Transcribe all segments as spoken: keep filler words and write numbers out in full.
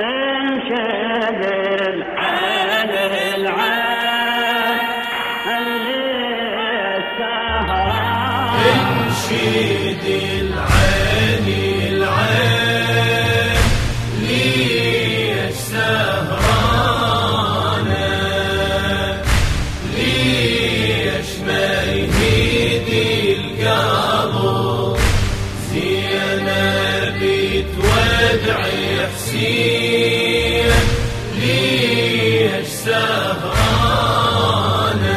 انشد العين العين للسهران انشد العين العين ليش سهرانة ليش ما يهدي القلب زينب بتودعي حسين ليش سهرانة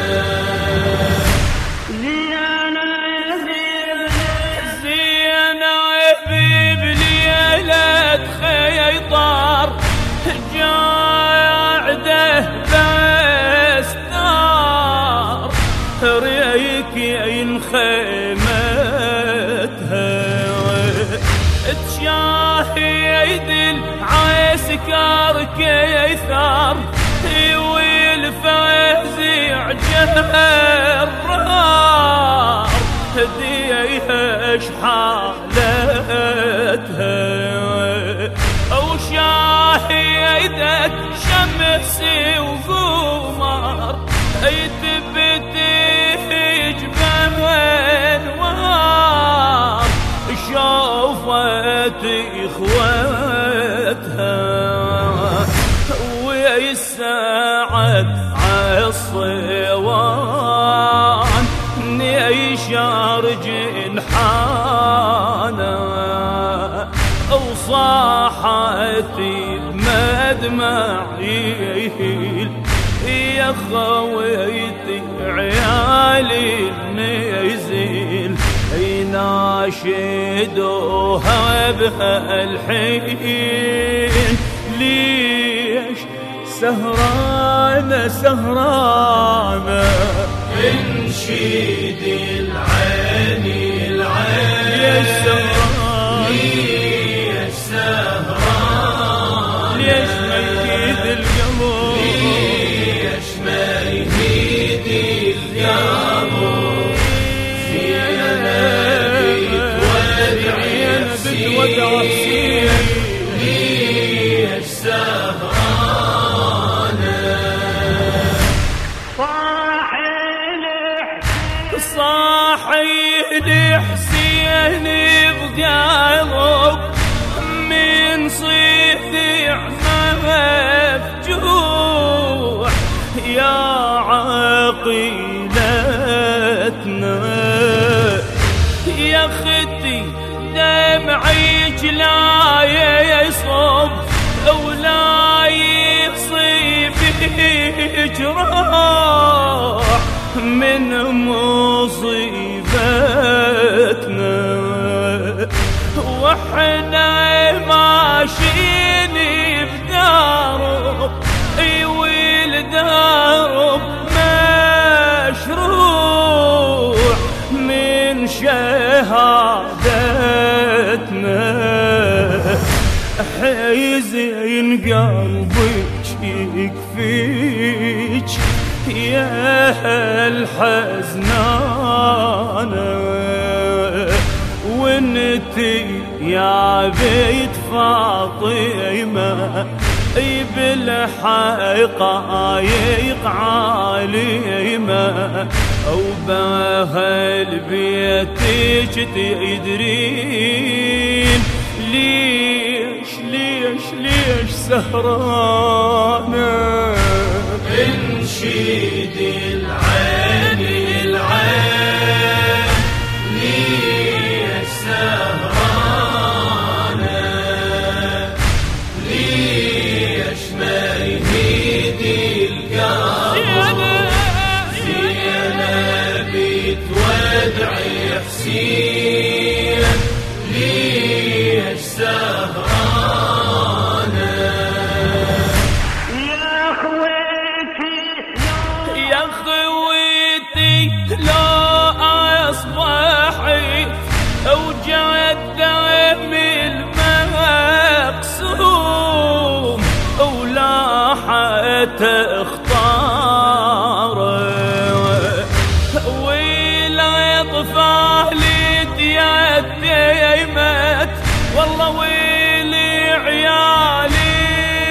زينب بليلة خيطر قاعدة بستار ريكين خيمتها تشاهد العسكر كيثر والفزع جرار هديها شحالتها وشاهدت شمس وقمر تبتهج بانوار شوفت اخوتها ويسعد عالصوان نيشار جنحانا وصاحت بمدمعي يا خويتي عيالي النزيل يناشدوها بهالحين ليش سهرانة سهرانة انشد العين العين ليش سهرانة ليش سهرانة ليش ما يهدي القلب ليش ما يهدي القلب بتودع حسين ليش سهرانة صاحي لحسين بقلب من صيدع مفجوع يا عقيلتنا يا اختي دمعيك لا يصب ولا يصيبك راح من مصيبتنا واحنا ماشيين بدارب والدارب مشروع من شهادتنا حزين قلبك يكفيك يا الحزنانة وانتي يا بيت فاطمة بالحقايق عالمة أو بأهل بيتك تدرين ليش ليش ليش سهرانة انشد العين العين ليش سهرانة ليش ما يهدي القلب زينب بتودعي حسين ليش سهرانة يا خويتي لو أصبحت وجدت المقسوم ولاحت اختار ولا طفال يتيمت والله ويلي عيالي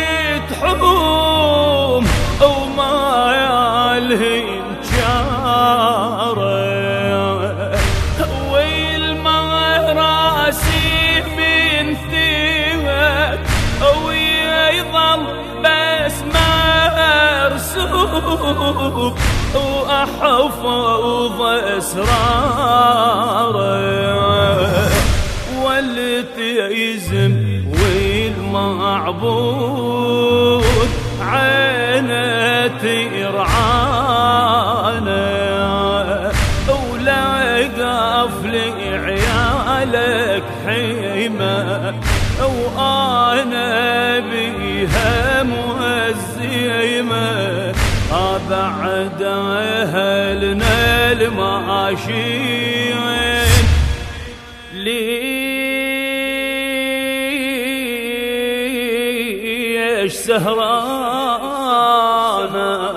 وحفظ اسراره والتيزم والمعبود عينه ترعانه ولا قفل عيالك حيمه وانا بيها مهزيمه بعد اهلنا الماشيين ليش سهرانه